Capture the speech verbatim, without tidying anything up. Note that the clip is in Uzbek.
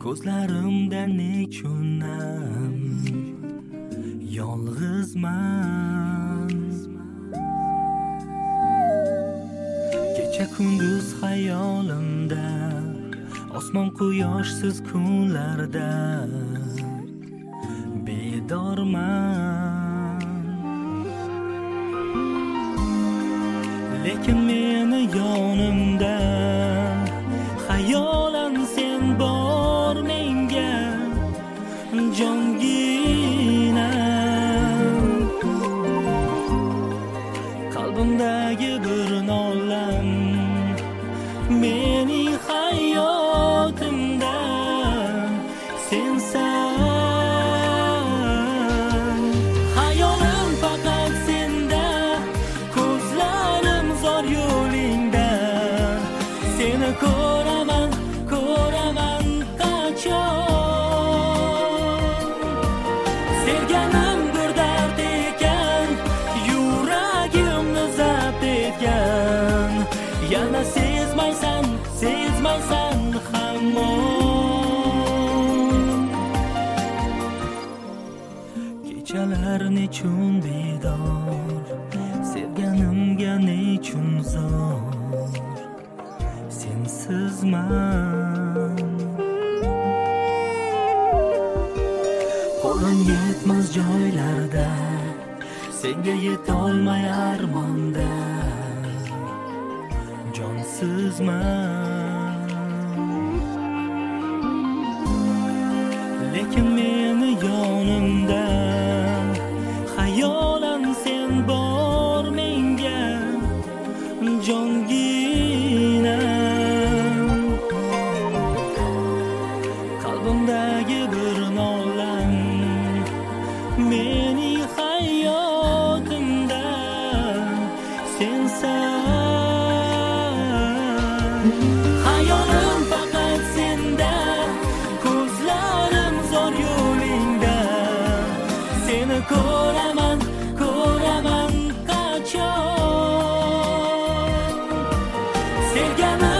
ko'zlarimda nechunam yolg'izman. Kecha kunduz xayolimda, osmon quyoshsiz kunlarda bedorman. Lekin meni yonimda xayolan sen bor menga jongina. Qalbimdagi bir nolam meni hayotimda sensan. Hayolim faqat senda, ko'zlarim zor yo'lingda. Seni ko'raman, ko'raman qachon. Sevganim bir dard ekan, yuragimni zabt etgan. Yana sezmaysan, sezmaysan hamon. Kechalar nechun bedor, sevganimga nechun zor, sensizman. Qo'lim yetmas joylarda, senga yetolmay armonda jonsizman. Lekin meni yonimda xayolan sen bor menga jongina. Qalbimdagi bir nolam meni hayotimda sensan. Hayolim faqat senda, ko'zlarim zor yo'lingda. Seni ko'raman, ko'raman qachon. Sevganim